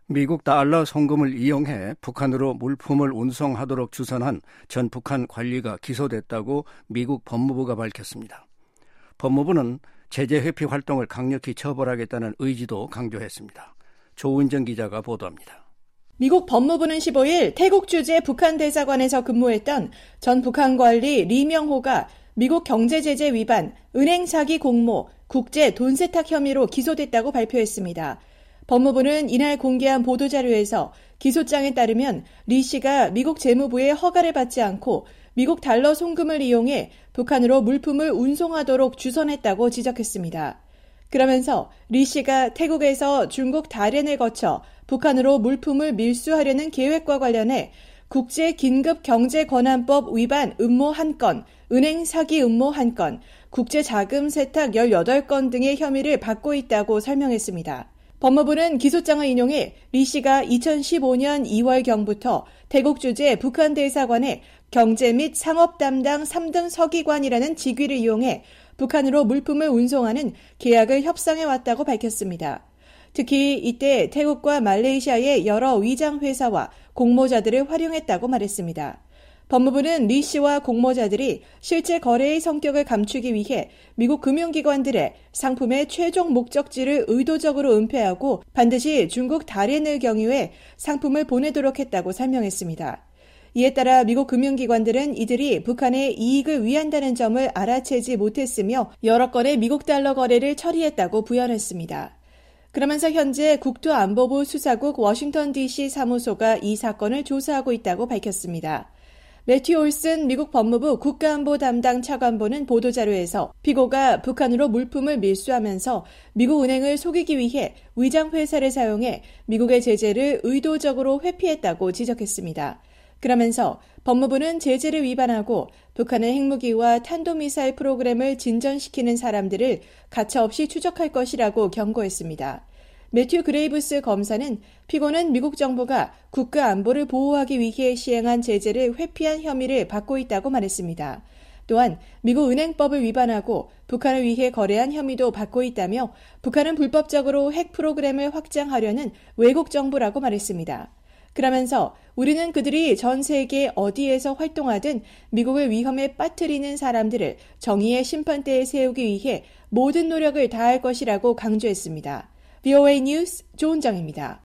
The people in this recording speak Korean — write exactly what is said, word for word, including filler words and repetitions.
미국 달러 송금을 이용해 북한으로 물품을 운송하도록 주선한 전 북한 관리가 기소됐다고 미국 법무부가 밝혔습니다. 법무부는 제재 회피 활동을 강력히 처벌하겠다는 의지도 강조했습니다. 조은정 기자가 보도합니다. 미국 법무부는 십오일 태국 주재 북한 대사관에서 근무했던 전 북한 관리 리명호가 미국 경제제재 위반, 은행 사기 공모, 국제 돈 세탁 혐의로 기소됐다고 발표했습니다. 법무부는 이날 공개한 보도자료에서 기소장에 따르면 리 씨가 미국 재무부의 허가를 받지 않고 미국 달러 송금을 이용해 북한으로 물품을 운송하도록 주선했다고 지적했습니다. 그러면서 리 씨가 태국에서 중국 다롄을 거쳐 북한으로 물품을 밀수하려는 계획과 관련해 국제긴급경제권한법 위반 음모 한 건, 은행 사기 음모 한 건, 국제자금 세탁 열여덟 건 등의 혐의를 받고 있다고 설명했습니다. 법무부는 기소장을 인용해 리 씨가 이천십오년 이월경부터 태국 주재 북한 대사관의 경제 및 상업 담당 삼 등 서기관이라는 직위를 이용해 북한으로 물품을 운송하는 계약을 협상해왔다고 밝혔습니다. 특히 이때 태국과 말레이시아의 여러 위장회사와 공모자들을 활용했다고 말했습니다. 법무부는 리 씨와 공모자들이 실제 거래의 성격을 감추기 위해 미국 금융기관들의 상품의 최종 목적지를 의도적으로 은폐하고 반드시 중국 다롄을 경유해 상품을 보내도록 했다고 설명했습니다. 이에 따라 미국 금융기관들은 이들이 북한의 이익을 위한다는 점을 알아채지 못했으며 여러 건의 미국 달러 거래를 처리했다고 부연했습니다. 그러면서 현재 국토안보부 수사국 워싱턴 디씨 사무소가 이 사건을 조사하고 있다고 밝혔습니다. 매튜 올슨 미국 법무부 국가안보 담당 차관보는 보도자료에서 피고가 북한으로 물품을 밀수하면서 미국 은행을 속이기 위해 위장회사를 사용해 미국의 제재를 의도적으로 회피했다고 지적했습니다. 그러면서 법무부는 제재를 위반하고 북한의 핵무기와 탄도미사일 프로그램을 진전시키는 사람들을 가차없이 추적할 것이라고 경고했습니다. 매튜 그레이브스 검사는 피고는 미국 정부가 국가 안보를 보호하기 위해 시행한 제재를 회피한 혐의를 받고 있다고 말했습니다. 또한 미국 은행법을 위반하고 북한을 위해 거래한 혐의도 받고 있다며 북한은 불법적으로 핵 프로그램을 확장하려는 외국 정부라고 말했습니다. 그러면서 우리는 그들이 전 세계 어디에서 활동하든 미국을 위험에 빠뜨리는 사람들을 정의의 심판대에 세우기 위해 모든 노력을 다할 것이라고 강조했습니다. 브이오에이 뉴스 조은정입니다.